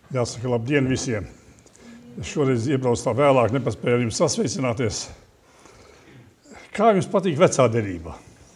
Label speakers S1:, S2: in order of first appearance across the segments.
S1: Jāsaka, labdien visiem! Es šoreiz iebraucu tā vēlāk, nepaspēju ar jums sasveicināties. Kā jums patīk vecā derība?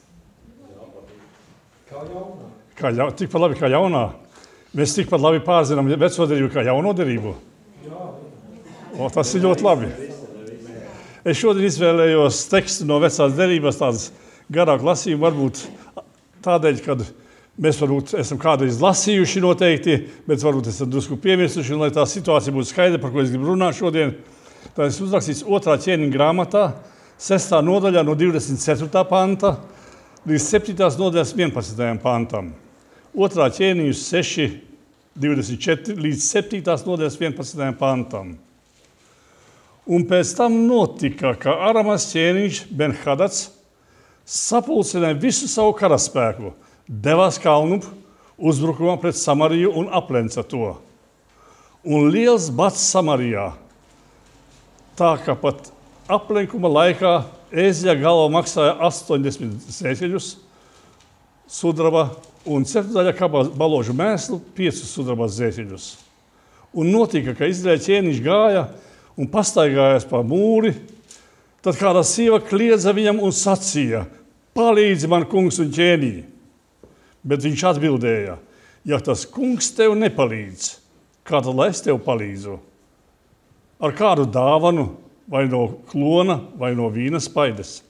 S2: Kā jaunā.
S1: Tikpat labi kā jaunā. Mēs tikpat labi pārzinām veco derību kā jauno derību. Tas ir ļoti labi. Es šodien izvēlējos tekstu no vecās derības, tādas garāk lasījumu, varbūt tādēļ, kad mēs varbūt esam kādreiz lasījuši noteikti, bet varbūt esam drusku piemirsuši, lai tā situācija būtu skaidra, par ko es gribu runāt šodien. Tā ir uzrakstīts 2. ķēniņa grāmatā, 6. nodaļā no 24. panta līdz 7. nodaļas 11. pantam. 2. ķēniņu 6, 24 līdz 7. nodaļas 11. pantam. Un pēc tam notika, ka Aramas ķēniņš Ben-Hadats sapulcināja visu savu karaspēku, devās kalnu uzbrukumā pret Samariju un aplenca to. Un liels bats Samarijā, tā ka pat aplenkuma laikā ēzeļa galva maksāja 80 zēķeļus sudraba un 4 baložu mēslu 5 sudraba zēķeļus. Un notika, ka Izraēļa ķēniņš gāja un pastaigājās pa mūri, tad kāda sieva kliedza viņam un sacīja: palīdzi man, kungs un ķēniņ. Bet viņš atbildēja: ja tas kungs tev nepalīdz, kā tad lai es tev palīdzu? Ar kādu dāvanu, vai no klona, vai no vīna spaides?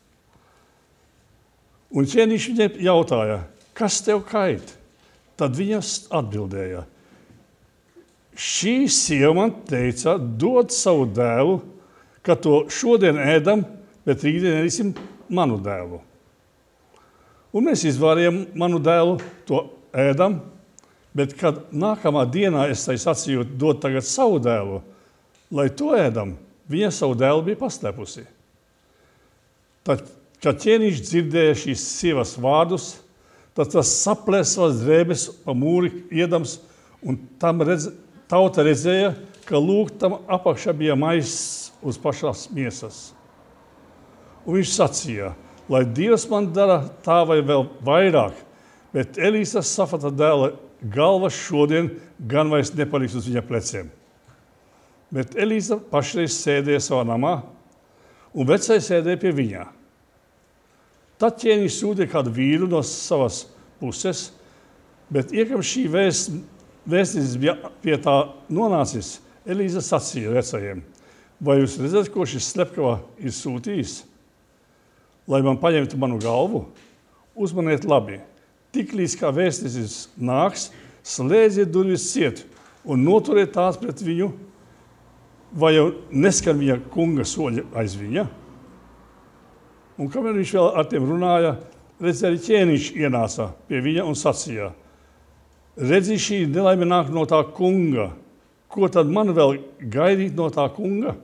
S1: Un ķēniņš viņai jautāja: kas tev kait? Tad viņa atbildēja: šī sieva man teica, dod savu dēlu, ka to šodien ēdam, bet rītdien ēdīsim manu dēlu. Un mēs izvārījām manu dēlu, to ēdam, bet kad nākamā dienā es tai sacīju, dod tagad savu dēlu, lai to ēdam, viņa savu dēlu bija paslēpusi. Tad, kad ķēniņš dzirdēja šīs sievas vārdus, tad tas saplēs savas drēbes pa mūri iedams, un tauta redzēja, ka lūk tam apakšā bija maiss uz pašās miesas. Un viņš sacīja: lai Dievs man dara tā vai vēl vairāk, bet Elīsas Safata dēla galva šodien gan vairs nepaliks uz viņa pleciem. Bet Elīsa pašreiz sēdēja savā namā, un vecais sēdēja pie viņā. Tad ķēniņš sūtīja kādu vīru no savas puses, bet iekam šī vēstnesis bija pie tā nonācis, Elīza sacīja vecajiem: vai jūs redzat, ko šis slepkava ir sūtījis? Lai man paņemtu manu galvu, uzmaniet labi. Tiklīdz kā vēstnesis nāks, slēdziet durvis ciet un noturiet tās pret viņu, vai jau neskan viņa kunga soļi aiz viņa? Un kamēr viņš vēl ar tiem runāja, redz, arī ķēniņš ienāca pie viņa un sacīja: redzi, šī nelaime nāk no tā kunga. Ko tad man vēl gaidīt no tā kunga?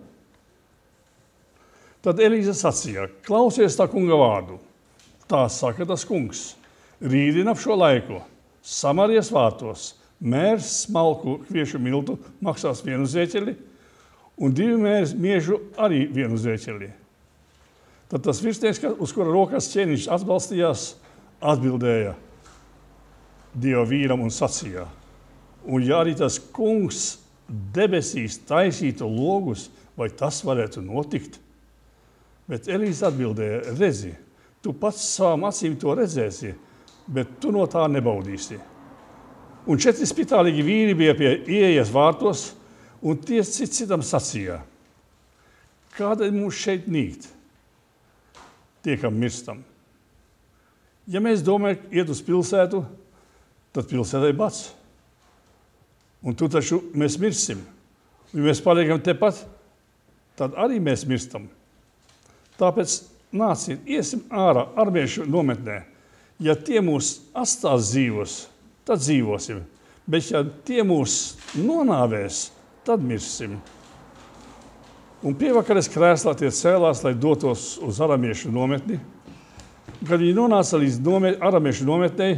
S1: Tad Elīza sacīja: klausies tā kunga vārdu. Tā saka tas kungs: rītdien ap šo laiku Samarijas vārtos mērs smalku kviešu miltu maksās 1 zēķeli, un 2 mērs miežu arī 1 zēķeli. Tad tas virsnieks, uz kura rokas ķēniņš atbalstījās, atbildēja Dieva vīram un sacīja: un ja arī tas kungs debesīs taisītu logus, vai tas varētu notikt? Bet Elīza atbildēja: redzi, tu pats savām acīm to redzēsi, bet tu no tā nebaudīsi. Un 4 spitālīgi vīri bija pie ieejas vārtos, un tie citam sacīja: kādēļ mums šeit nīkt? Tiekam mirstam. Ja mēs domājam iet uz pilsētu, tad pilsētai bats. Un tu taču mēs mirsim. Ja mēs paliekam tepat, tad arī mēs mirstam. Tāpēc nāciet, iesim ārā armiešu nometnē. Ja tie mūs atstās dzīvos, tad dzīvosim. Bet ja tie mūs nonāvēs, tad mirsim. Un pievakares krēslā tie cēlās, lai dotos uz aramiešu nometni. Kad viņi nonāca līdz aramiešu nometnei,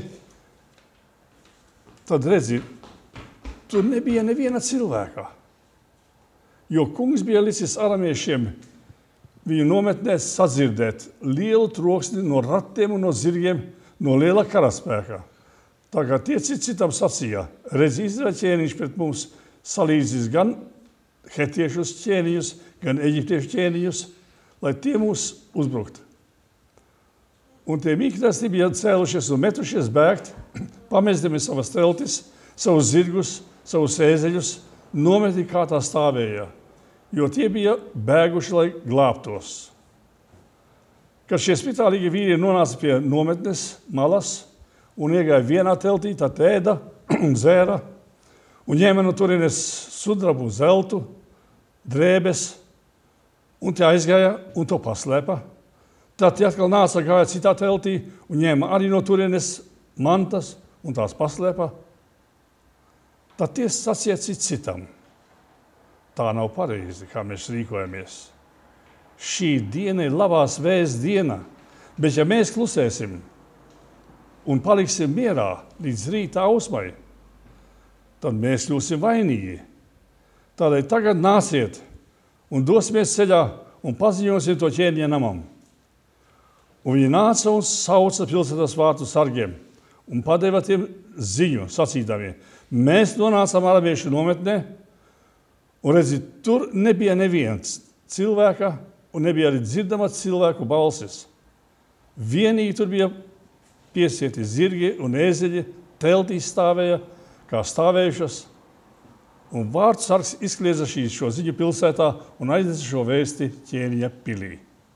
S1: tad redzi, tur nebija neviena cilvēka. Jo kungs bija licis aramiešiem viņu nometnē sadzirdēt lielu troksni no ratiem un no zirgiem, no liela karaspēka. Tā kā tie citam sacīja: redz, Izraēļa ķēniņš pret mums salīdzīs gan hetiešus ķēniņus, gan eģiptiešu ķēniņus, lai tie mūs uzbrukt. Un tie mīknēsti bija cēlušies un metušies bēgt, pamestami savas teltis, savus zirgus, savus ēzeļus, nometi kā tā stāvēja, jo tie bija bēguši, lai glābtos. Kad šie spitālīgi vīri nonāca pie nometnes malas un iegāja vienā teltī, tad ēda un dzēra un ņēma no turienes sudrabu, zeltu, drēbes, un tie aizgāja un to paslēpa. Tad tie atkal nāca, gāja citā teltī un ņēma arī no turienes mantas un tās paslēpa. Tad tie sacīja citam. Tā nav pareizi, kā mēs rīkojamies. Šī diena ir labās vēsts diena, bet ja mēs klusēsim un paliksim mierā līdz rīta ausmai, tad mēs kļūsim vainīgi. Tādēļ tagad nāciet un dosimies ceļā un paziņosim to ķēniņa namam. Un viņi nāca un sauca pilsētas vārtu sargiem un padeva tiem ziņu, sacīdami: mēs nonācām arabiešu nometnē, un redzi, tur nebija neviens cilvēka, un nebija arī dzirdama cilvēku balsis. Vienīgi tur bija piesieti zirgi un ēzeļi, teltīs stāvēja, kā stāvējušas, un vārtu sargs izkliedza šo ziņu pilsētā un aiznesa šo vēsti ķēniņa pilī.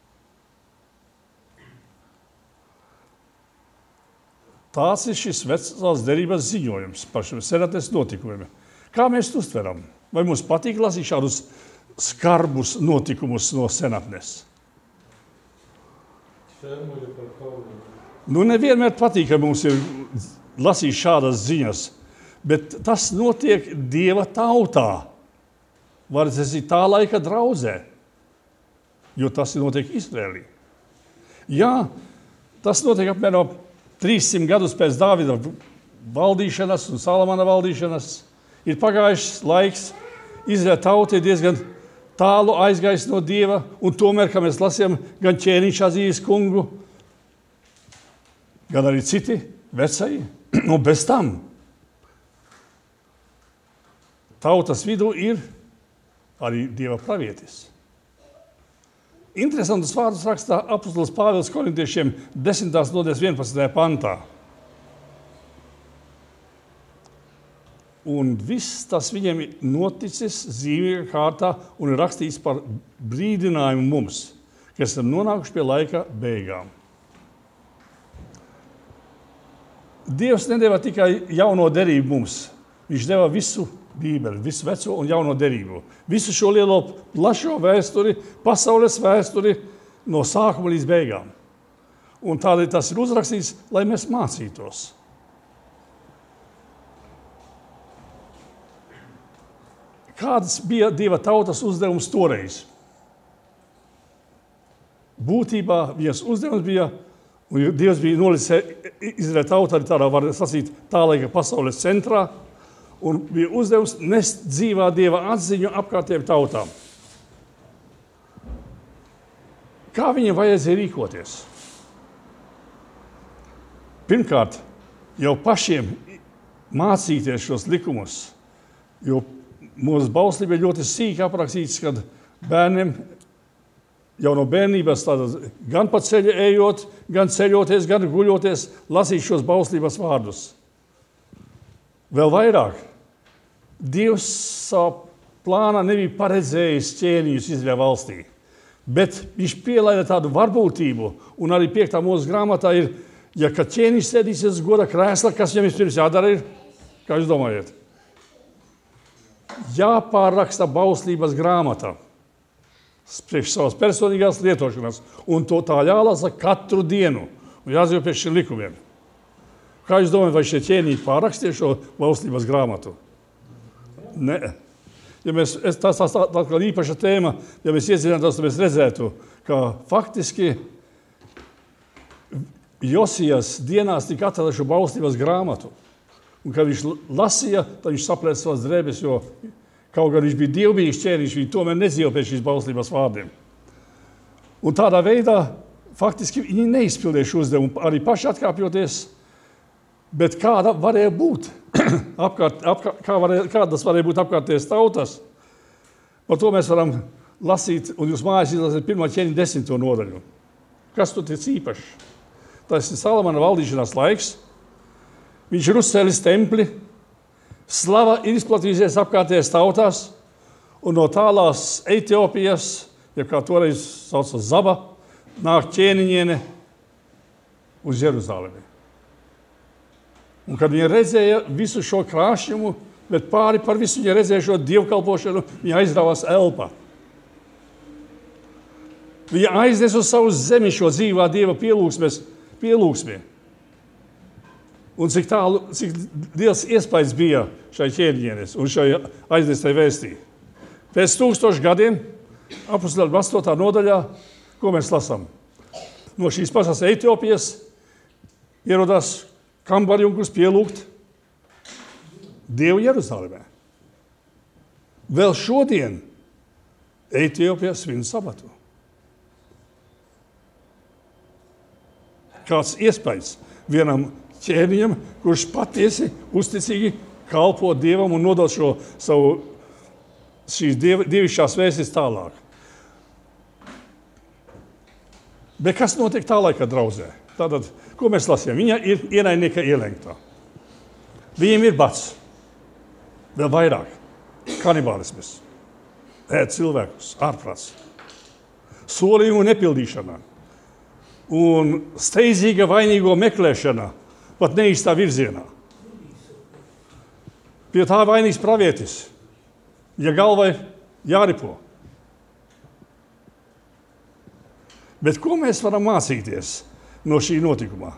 S1: Tāds ir šis vecās derības ziņojums par šiem senatnes notikumiem. Kā mēs to uztveram? Vai mums patīk lasīt šādus skarbus notikumus no senatnes? Nevienmēr patīk, ka mums ir lasīt šādas ziņas, bet tas notiek Dieva tautā. Var redzēt tā laika draudzē, jo tas notiek Izrēlī. Jā, tas notiek apmēram 300 gadus pēc Dāvida valdīšanas un Salamana valdīšanas. Ir pagājušs laiks, Izraēla tauta ir diezgan tālu aizgājis no Dieva, un tomēr, kā mēs lasījām, gan ķēniņš atzījis kungu, gan arī citi vecai, un bez tam tautas vidū ir arī Dieva pravietis. Interesantus vārdus rakstā apostols Pāvils korintiešiem 10. nodaļas 11. pantā. Un viss tas viņiem ir noticis zīmīgā kārtā un ir rakstīts par brīdinājumu mums, kas esam nonākuši pie laika beigām. Dievs nedeva tikai jauno derību mums. Viņš deva visu Bībeli, visu veco un jauno derību. Visu šo lielo plašo vēsturi, pasaules vēsturi no sākuma līdz beigām. Un tādēļ tas ir uzrakstīts, lai mēs mācītos. Kāds bija Dieva tautas uzdevums toreiz? Būtībā viņas uzdevums bija, un Dievs bija nolicis Izraēla tautu arī tādā, var sacīt, tā laika pasaules centrā, un bija uzdevums nest dzīvā Dieva atziņu apkārtējām tautām. Kā viņiem vajadzēja rīkoties? Pirmkārt, jau pašiem mācīties šos likumus, jo mūsu bauslība ir ļoti sīki aprakstīts, kad bērniem jau no bērnības gan pa ceļu ejot, gan ceļoties, gan guļoties, lasīt šos bauslības vārdus. Vēl vairāk, Dievs savu plānā nebija paredzējis ķēniņus Izraēla valstī, bet viņš pielaida tādu varbūtību, un arī 5. mūzes grāmatā ir, ja kad ķēniņš sēdīsies goda krēsla, kas viņam vispirms jādara ir? Kā jūs domājat? Jāpārraksta bauslības grāmata priekš savas personīgās lietošanas, un to tā jālasa katru dienu, un jāzīvo pēc šiem likumiem. Kā jūs domājat, vai šie ķēniņi pārrakstīja šo bauslības grāmatu? Nē. Ja tā kā īpaša tēma, ja mēs iedzinātos, tad mēs redzētu, ka faktiski Josijas dienās tika atrada šo bauslības grāmatu. Un, kad viņš lasīja, tad viņš saplēsa savas drēbes, jo kaut gan viņš bija dievbijīgs ķēniņš, viņš tomēr nedzīvo pēc šīs bauslības vārdiem. Un tādā veidā faktiski viņi neizpildīja šo uzdevumu, arī paši atkāpjoties Bet kāda varēja būt? Kāda tas varēja būt apkārtējas tautas? Par to mēs varam lasīt, un jūs mājās izlasīt 1. ķēniņa 10. nodaļu. Kas tur ir īpašs? Tas ir Salamana valdīšanās laiks. Viņš ir uzcēlis templi, slava ir izplatījusies apkārtējas tautās, un no tālās Etiopijas, ja kā toreiz sauca Zaba, nāk ķēniņiene uz Jeruzalemi. Un kad viņa redzēja visu šo krāšņumu, bet pāri par visu viņa redzēja šo dievkalpošanu, viņa aizrāvās elpā. Viņa aiznes uz savu zemi šo dzīvā dieva pielūgsmē. Un cik liels iespējas bija šai ķēniņienes un šai aiznestai vēstī. Pēc 1000 gadiem, apostļu 8. nodaļā, ko mēs lasām? No šīs pašas Etiopijas ierodās kambarjunkus pielūgt Dievu Jeruzalemē. Vēl šodien Etiopija svin sabatu. Kāds iespējas vienam ķēniņam, kurš patiesi uzticīgi kalpo Dievam un nodod šīs dievišķās vēstis tālāk. Bet kas notiek tā laika draudzē? Tātad, ko mēs lasījām? Viņa ir ienaidnieka ielenktā. Viņiem ir bats. Vēl vairāk. Kanibālisms. Ēd cilvēkus. Ārprāts. Solījumu nepildīšana. Un steidzīga vainīgo meklēšana pat neīstā virzienā. Pie tā vainīgs pravietis, ja galvai jāripo. Bet ko mēs varam mācīties no šī notikumā?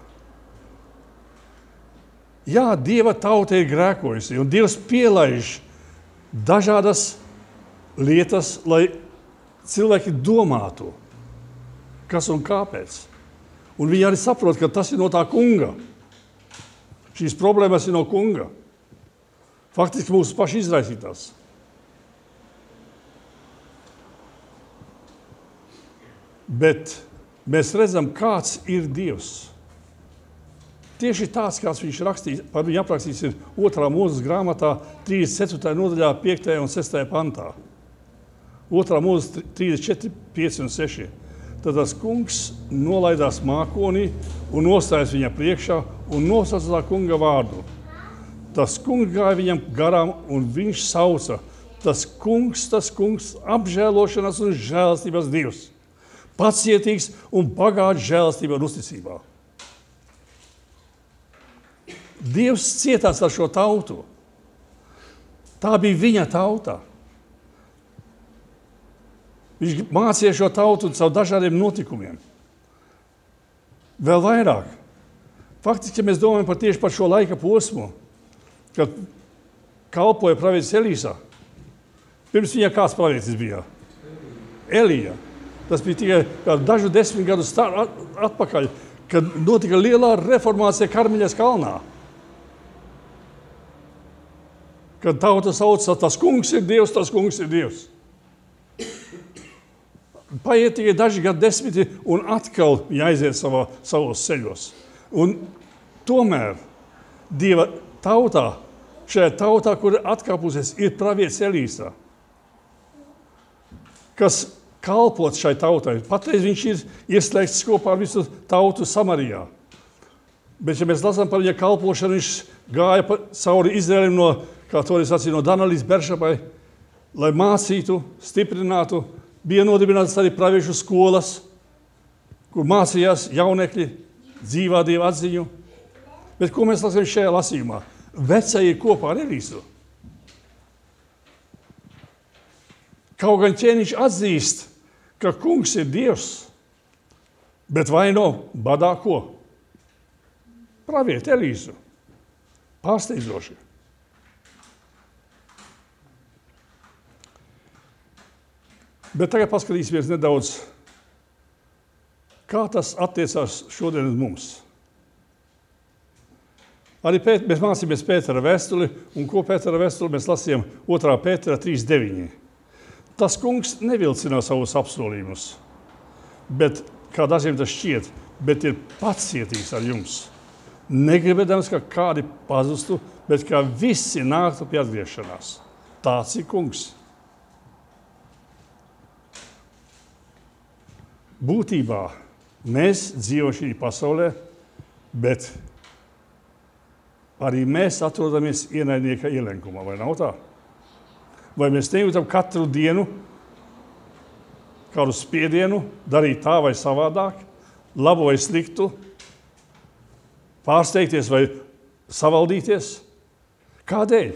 S1: Jā, Dieva tauta ir grēkojusi, un Dievs pielaiž dažādas lietas, lai cilvēki domātu, kas un kāpēc. Un viņi arī saprot, ka tas ir no tā kunga. Šīs problēmas ir no kunga. Faktiski mūsu paši izraisītās. Bet mēs redzam, kāds ir Dievs. Tieši tāds, kāds viņš rakstīs, par viņu aprakstīts ir 2. Mūzes grāmatā 34. nodaļā 5. un 6. pantā. 2. Mūzes 34, 5 un 6. Tad tas kungs nolaidās mākonī un nostājas viņa priekšā un nosauca tā kunga vārdu. Tas kungs gāja viņam garām un viņš sauca, tas kungs, apžēlošanas un žēlastības Dievs, pacietīgs un bagāts žēlastībā un uzticībā. Dievs cietās ar šo tautu. Tā bija viņa tauta. Viņš mācīja šo tautu caur dažādiem notikumiem. Vēl vairāk. Faktiski, ja mēs domājam tieši par šo laika posmu, kad kalpoja pravietis Elīsa, pirms viņa kāds pravietis bija? Elija. Tas bija tikai dažu 10 gadus atpakaļ, kad notika lielā reformācija Karmeļas kalnā. Kad tauta sauca, tas kungs ir Dievs, tas kungs ir Dievs. Paiet tikai daži gadu desmiti, un atkal viņa aiziet savos ceļos. Un tomēr Dieva tautā, šajā tautā, kur atkāpusies, ir pravietis Elīsa, kas kalpot šai tautai. Patreiz viņš ir ieslēgts kopā ar visu tautu Samarijā. Bet, ja mēs lasām par viņa kalpošanu, viņš gāja cauri Izraēlim kā toreiz sacīja, no Dana līdz Beršabai, lai mācītu, stiprinātu. Bija nodibināts arī praviešu skolas, kur mācījās jaunekļi dzīvā Dieva atziņu. Bet ko mēs lasām šajā lasījumā? Vecie ir kopā ar Elīsu. Kaut gan ķēniņš atzīst, ka kungs ir Dievs, bet vaino badā ko? Pravieti Elīsu. Pārsteidzoši. Bet tagad paskatīsimies nedaudz, kā tas attiecās šodien uz mums. Arī mēs mācījāmies Pētera vēstuli, un ko Pētera vēstuli mēs lasījām 2. Pētera 3.9. Tas kungs nevilcina savus apsolījumus, bet, kā dažiem tas šķiet, bet ir pacietīgs ar jums. negribēdams, ka kādi pazustu, bet ka visi nāktu pie atgriešanās. Tāds ir kungs. Būtībā mēs dzīvojam šī pasaulē, bet arī mēs atrodamies ienaidnieka ielenkumā, vai nav tā? Vai mēs nejūtam katru dienu kādu spiedienu darīt tā vai savādāk, labu vai sliktu, pārsteigties vai savaldīties? Kādēļ?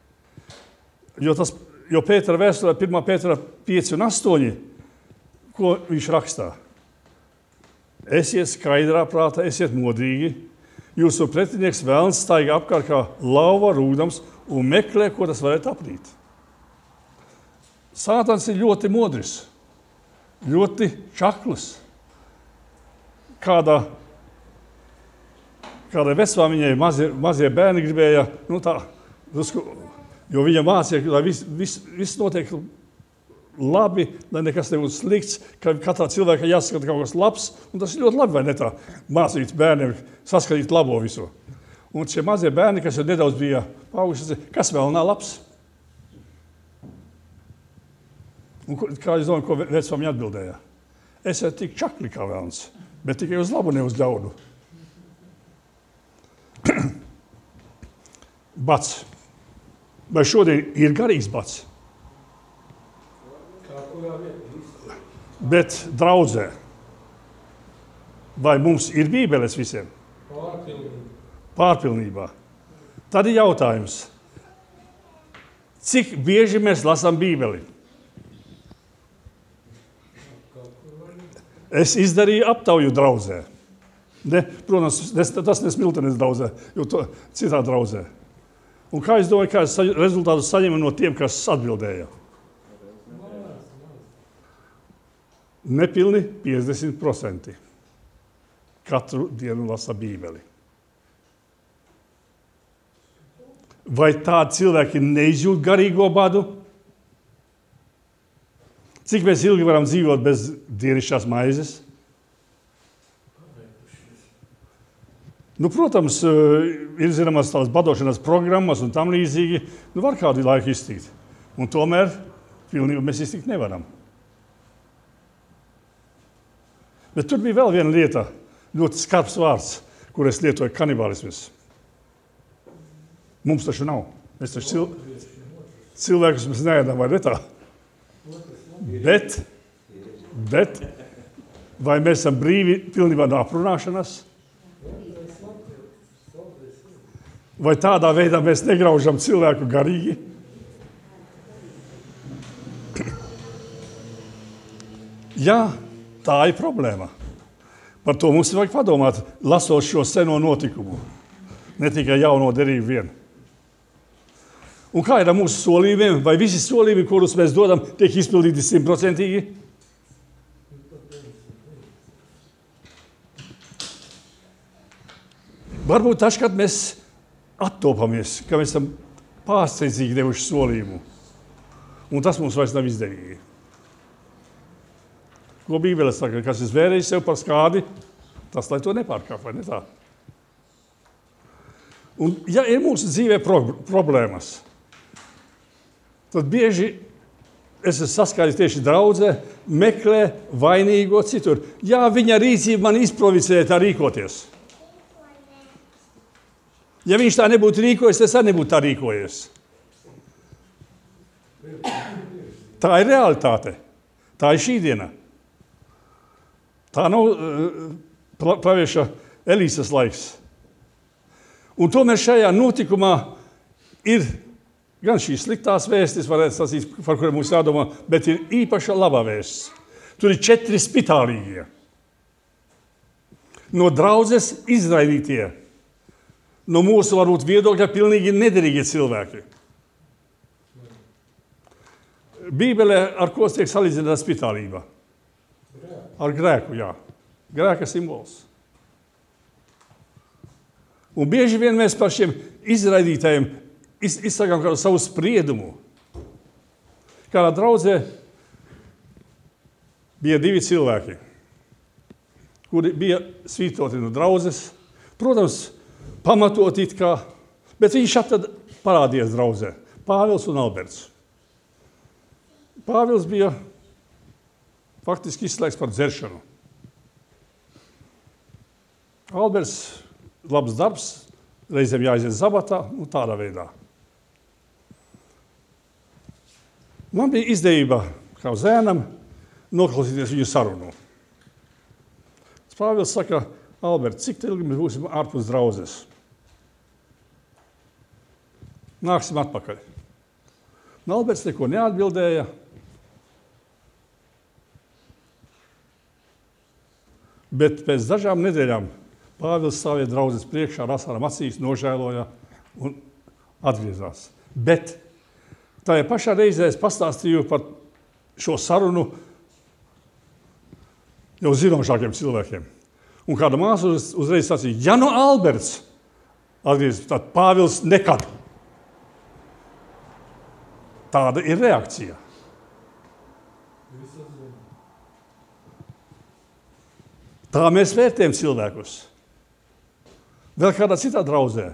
S1: Jo Pētera vēstulē 1. Pētera 5 un 8, ko viņš rakstā? Esiet skaidrā prātā, esiet modrīgi. Jūsu pretinieks velns staigā apkārt kā lauva rūdams un meklē, ko tas varētu aprīt. Sātans ir ļoti modrs, ļoti čakls. Kādai vecmāmiņai mazie bērni gribēja, jo viņa mācīja, lai viss notiek labi, lai nekas nebūtu slikts, ka katrā cilvēkā jāskata kaut kas labs, un tas ir ļoti labi, vai ne tā, mācīt bērniem saskatīt labo visu. Un šie mazie bērni, kas jau nedaudz bija paauguši, kas vēl nav labs? Un kā es domāju, ko vecmāmiņa atbildēja? Esiet tik čakli kā velns, bet tikai uz labu, ne uz ļaudu. Bats. Vai šodien ir garīgs bats? Bet draudzē. Vai mums ir bībeles visiem? Pārpilnībā. Tad ir jautājums. Cik bieži mēs lasām bībeli? Es izdarīju aptauju draudzē. Protams, tas nesmiltenes draudzē, jo to citā draudzē. Un kā es domāju, kāds rezultātus saņem no tiem, kas atbildēja? Nepilni 50% katru dienu lasa bībeli. Vai tādi cilvēki neizjūt garīgo badu? Cik mēs ilgi varam dzīvot bez dienišķās maizes? Protams, ir zināmas tādas badošanas programmas un tam līdzīgi. Var kādu laiku iztikt. Un tomēr pilnībā mēs iztikt nevaram. Bet tur bija vēl viena lieta, ļoti skarbs vārds, kur es lietoju kanibālismus. Mums taču nav. Mēs taču cilvēkus mēs neēdam, vai ne tā? Bet vai mēs esam brīvi pilnībā no aprunāšanas? Vai tādā veidā mēs negraužam cilvēku garīgi? Jā, tā ir problēma. Par to mums vajag padomāt, lasot šo seno notikumu. Ne tikai jauno derību vien. Un kā ir ar mūsu solījumiem? Vai visi solījumi, kurus mēs dodam, tiek izpildīti 100%? Varbūt taškārt mēs attopamies, ka mēs esam pārsteidzīgi devuši solījumu. Un tas mums vairs nav izdevīgi. Ko Bībele saka, kas izvērēja sev par skādi, tas, lai to nepārkāp, vai ne tā? Un ja ir mūsu dzīvē problēmas, tad bieži es esmu saskāries tieši draudzē, meklē vainīgo citur. Jā, viņa rīcība man izprovicēja tā rīkoties. Ja viņš tā nebūtu rīkojies, es arī nebūtu tā rīkojies. Tā ir realitāte. Tā ir šī diena. Tā nav pravieša Elīsas laiks. Un tomēr šajā notikumā ir gan šīs sliktās vēstis, varētu sacīt, par kuriem mums jādomā, bet ir īpaša labā vēstis. Tur ir 4 spitālīgie. No draudzes izraidītie. No mūsu varbūt viedokļa pilnīgi nederīgie cilvēki. Bībelē ar ko tiek salīdzināta spitālība? Ar grēku, jā. Grēka simbols. Un bieži vien mēs par šiem izraidītājiem izsakām kādu savu spriedumu. Kādā draudzē bija 2 cilvēki, kuri bija svītroti no draudzes. Protams, pamatot it kā, bet viņš tad parādījās draudzē. Pāvils un Alberts. Pāvils bija faktiski izslēgts par dzeršanu. Alberts, labs darbs, reizēm jāaiziet zabatā, tādā veidā. Man bija izdevība, kā zēnam, noklausīties viņu sarunu. Pāvils saka, Albert, cik ilgi mēs būsim ārpus draudzes? Nāksim atpakaļ. Alberts neko neatbildēja. Bet pēc dažām nedēļām Pāvils stāvēja draudzes priekšā, ar asarām acīs, nožēloja un atgriezās. Bet tajā pašā reizē es pastāstīju par šo sarunu jau zinošākiem cilvēkiem. Un kāda māsa uzreiz sacīja, ja no Alberts atgriezās, tad Pāvils nekad. Tāda ir reakcija. Tā mēs vērtējam cilvēkus. Vēl kādā citā draudzē.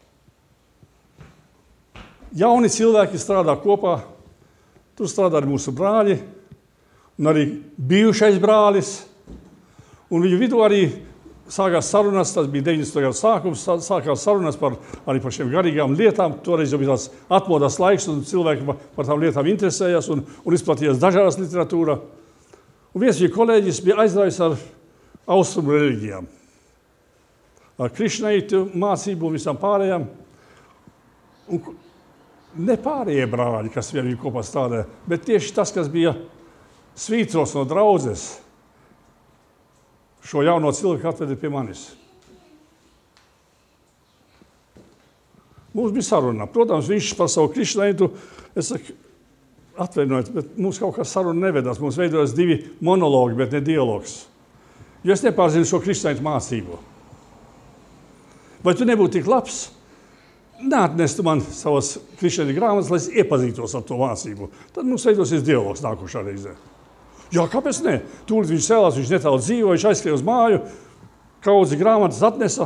S1: Jauni cilvēki strādā kopā, tur strādā arī mūsu brāļi, un arī bijušais brālis, un viņu vidū arī sākās sarunas, tas bija 90. gadu sākums, sākās sarunas par šiem garīgām lietām, toreiz jau bija tāds atmodas laiks, un cilvēki par tām lietām interesējās, un izplatījās dažādas literatūra. Un viens viņa kolēģis bija aizrājis ar austrumu reliģijām, ar krišnaitu mācību un visām pārējām. Un ne pārējie brāļi, kas vienīgi kopā strādāja, bet tieši tas, kas bija svītros no draudzes, šo jauno cilvēku atveda pie manis. Mums bija saruna. Protams, viņš par savu krišnaitu, es saku, atvainojiet, bet mums kaut kā saruna nevedās. Mums veidojas 2 monologi, bet ne dialogs. Jo es nepārzinu šo krišnaitu mācību. Vai tu nebūtu tik labs? Neatnestu man savas krišnaitu grāmatas, lai es iepazītos ar to mācību. Tad mums veidosies dialogs nākošā reizē. Jā, kāpēc ne? Tūlīt viņš cēlās, viņš netālu dzīvo, viņš aizskrēja uz māju, kaudzi grāmatas atnesa.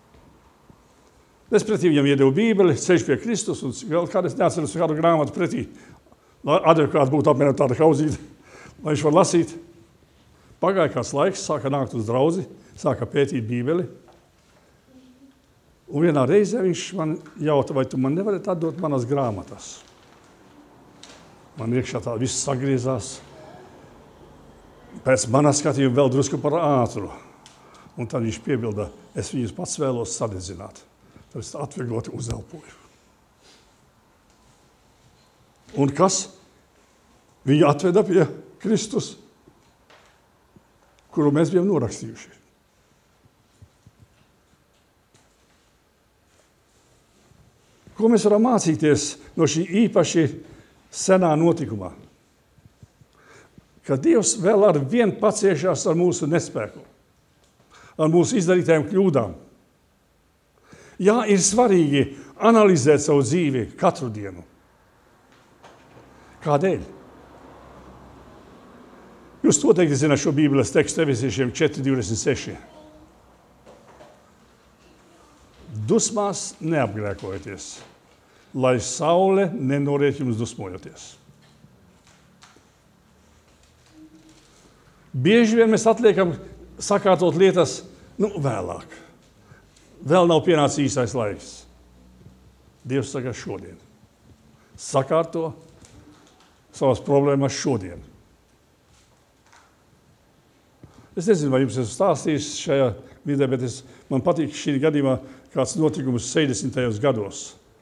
S1: Es pretī viņam iedevu Bībeli, ceļš pie Kristus, un vēl kādreiz neatceros kādu grāmatu pretī. Lai adekvāti būtu apmēram tāda kaudzīta, lai viņš var lasīt. Pagāja kāds laiks, sāka nākt uz draudzi, sāka pētīt Bībeli. Un vienā reizē viņš man jauta, vai tu man nevarētu atdot manas grāmatas. Man iekšā tā viss sagriezās. Pēc manā skatījuma vēl drusku par ātru. Un tad viņš piebilda, es viņus pats vēlos sadedzināt. Tad es atviegloti uzelpoju. Un kas? Viņu atveda pie Kristus, kuru mēs bijām norakstījuši. Ko mēs varam mācīties no šī īpaši senā notikumā? Ka Dievs vēl ar vien paciešās ar mūsu nespēku, ar mūsu izdarītajām kļūdām. Jā, ir svarīgi analizēt savu dzīvi katru dienu. Kādēļ? Jūs noteikti zināt šo Bībeles tekstu Efesiešiem 4:26. Dusmās neapgrēkojieties, lai saule nenoriet jums dusmojoties. Bieži vien mēs atliekam sakārtot lietas, vēlāk. Vēl nav pienācis īstais laiks. Dievs saka šodien. Sakārto savas problēmas šodien. Es nezinu, vai jums esmu stāstījis šajā vidē, bet man patīk šī gadījumā kāds notikums 70. gados.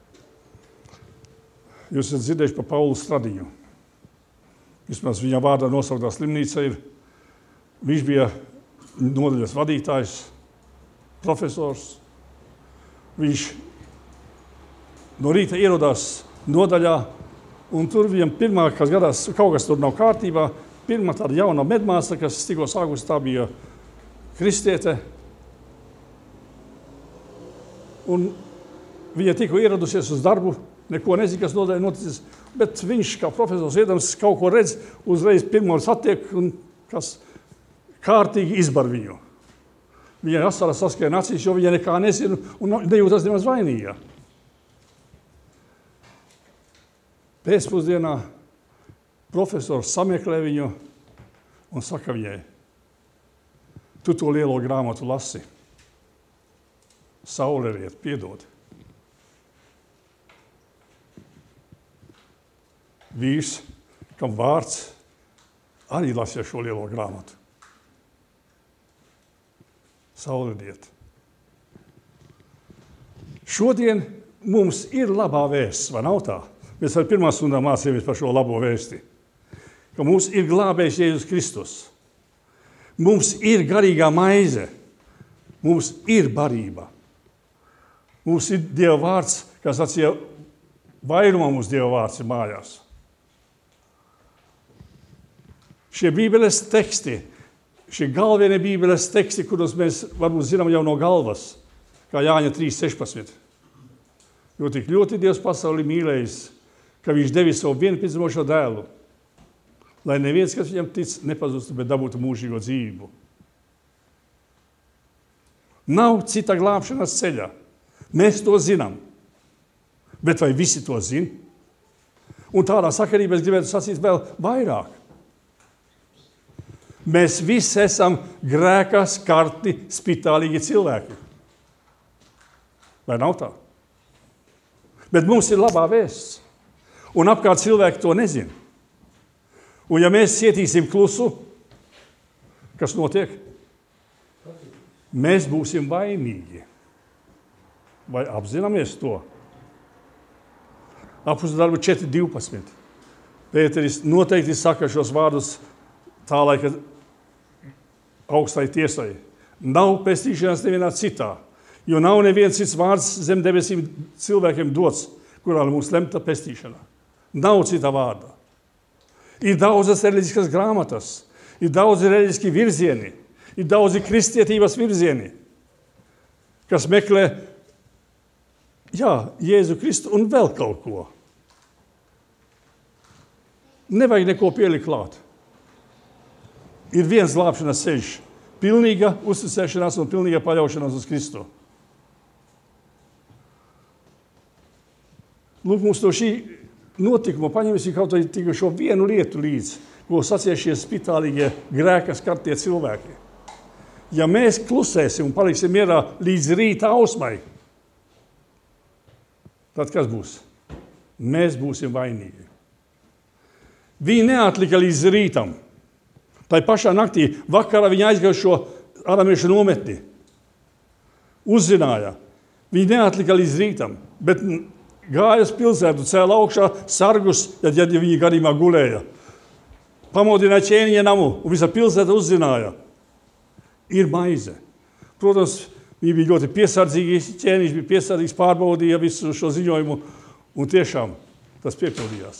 S1: Jūs esat dzirdējuši par Paulu Stradiņu. Vismaz viņa vārdā nosauktā slimnīca ir. Viņš bija nodaļas vadītājs, profesors. Viņš no rīta ierodās nodaļā, un tur viņam pirmā, kas gadās, kaut kas tur nav kārtībā, pirmā tāda jauna medmāsa, kas tikko sākusi, tā bija kristiete. Un viņa tikko ieradusies uz darbu, neko nezina, kas nodaļā noticis, bet viņš, kā profesors iedams, kaut ko redz, uzreiz pirmo satiek un kas kārtīgi izbar viņu. Viņai asaras saskrien acīs, jo viņa nekā nezina un nejūtas nemaz vainīga. Pēcpusdienā profesors sameklē viņu un saka viņai, tu to lielo grāmatu lasi. Saule riet, piedod. Vīrs, kam vārds, arī lasīja šo lielo grāmatu. Saule riet. Šodien mums ir labā vēsts, vai nav tā? Mēs ar pirmā stundā mācījāmies par šo labo vēsti. Ka mums ir glābējs Jēzus Kristus. Mums ir garīgā maize. Mums ir barība. Mums ir Dieva vārds, kā sacīja, vairumā mums Dieva vārds ir mājās. Šie bībeles teksti, šie galvenie bībeles teksti, kurus mēs varbūt zinām jau no galvas, kā Jāņa 3.16. Jo tik ļoti Dievs pasauli mīlējis, ka viņš devis savu vienpiedzimušo dēlu, lai neviens, kas viņam tic, nepazustu, bet dabūtu mūžīgo dzīvību. Nav cita glābšanas ceļa. Mēs to zinām. Bet vai visi to zina? Un tādā sakarībā es gribētu sacīt vēl vairāk. Mēs visi esam grēkā skarti, spitālīgi cilvēki. Vai nav tā? Bet mums ir labā vēsts. Un apkārt cilvēki to nezina. Un ja mēs cietīsim klusu, kas notiek? Mēs būsim vainīgi. Vai apzināmies to? Apostļu darbu 4.12. Pēteris noteikti saka šos vārdus tā laika augstai tiesai. Nav pestīšanās nevienā citā, jo nav neviens cits vārds zem debesīm cilvēkiem dots, kurā mums lemta pestīšanā. Nav cita vārda. Ir daudzas reliģiskas grāmatas, ir daudzi reliģiski virzieni, ir daudzi kristietības virzieni, kas meklē, Jēzu Kristu un vēl kaut ko. Nevajag neko pielikt klāt. Ir viens glābšanas ceļš, pilnīga uzticēšanās un pilnīga paļaušanās uz Kristu. Lūk, mums no šī notikuma paņemsim kaut tikai šo vienu lietu līdz, ko sacīja šie spitālīgie grēka skartie cilvēki. Ja mēs klusēsim un paliksim mierā līdz rīta ausmai, tad kas būs? Mēs būsim vainīgi. Viņi neatlika līdz rītam. Tai pašā naktī, vakarā viņi aizgāja šo aramiešu nometni. Uzzināja. Viņi neatlika līdz rītam, bet gāja uz pilsētu, cēla augšā sargus, ja viņi garīmā gulēja. Pamodināja ķēniņa namu, un visa pilsēta uzzināja. Ir maize. Protams, viņi bija ļoti piesardzīgi, ķēniņš bija piesardzīgs, pārbaudīja visu šo ziņojumu, un tiešām tas piepildījās.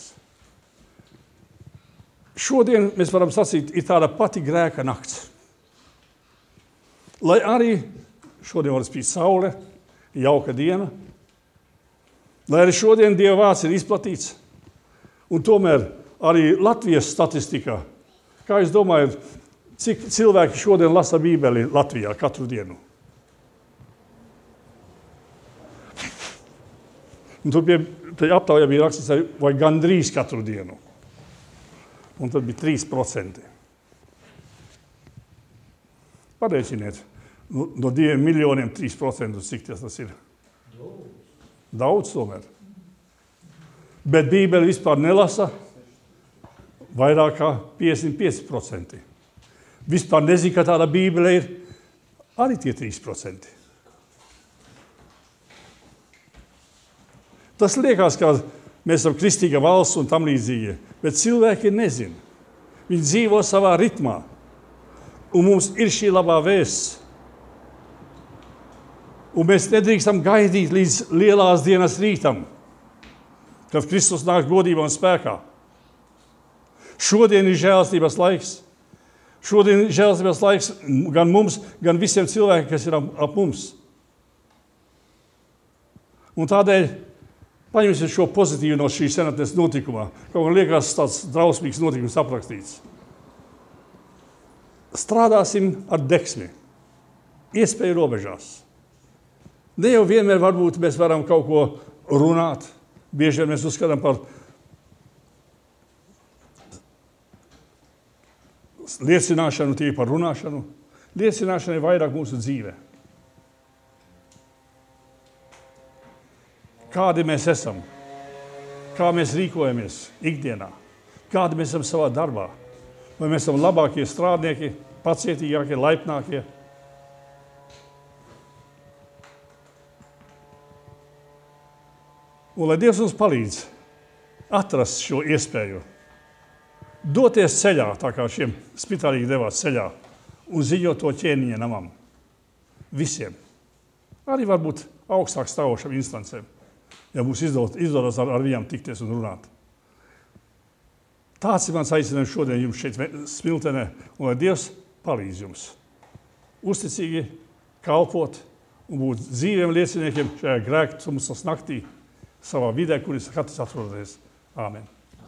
S1: Šodien mēs varam sacīt, ir tāda pati grēka nakts. Lai arī šodien var spīt saule, jauka diena, lai arī šodien Dieva vārds ir izplatīts, un tomēr arī Latvijas statistikā, kā jūs domājat, cik cilvēki šodien lasa Bībeli Latvijā katru dienu? Un tur aptaujā bija rakstīts, vai gandrīz katru dienu. Un tad bija 3%. Parēķiniet, no 2 miljoniem 3%, cik tas ir? Daudz tomēr. Bet Bībeli vispār nelasa vairāk kā 55%. Vispār nezinu, ka tāda Bībele ir arī tie 3%. Tas liekas, ka mēs esam kristīga valsts un tam līdzīgi, bet cilvēki nezina. Viņi dzīvo savā ritmā. Un mums ir šī labā vēsts. Un mēs nedrīkstam gaidīt līdz lielās dienas rītam, kad Kristus nāk godībā un spēkā. Šodien ir žēlastības laiks. Šodien ir žēlastības laiks gan mums, gan visiem cilvēkiem, kas ir ap mums. Un tādēļ paņemsim šo pozitīvu no šī senatnes notikumā. Kaut man liekas tāds drausmīgs notikums aprakstīts. Strādāsim ar deksmi. iespēju robežās. Ne jau vienmēr varbūt mēs varam kaut ko runāt. Bieži vien mēs uzskatām par liecināšanu, tie par runāšanu. Liecināšana ir vairāk mūsu dzīve. Kādi mēs esam? Kā mēs rīkojamies ikdienā? Kādi mēs esam savā darbā? Vai mēs esam labākie strādnieki, pacietīgākie, laipnākie? Un lai Dievs mums palīdz atrast šo iespēju, doties ceļā, tā kā šiem spitālīgi devās ceļā, un ziņot to ķēniņa namam. Visiem. Arī varbūt augstāk stāvošam instancēm, ja mums izdodas ar viņām tikties un runāt. Tāds ir mans aicinājums šodien jums šeit Smiltenē, un lai Dievs palīdz jums uzticīgi kalpot un būt dzīviem lieciniekiem šajā grēku tumsas naktī, savā vidē, kuris katrs atrodas. Āmen.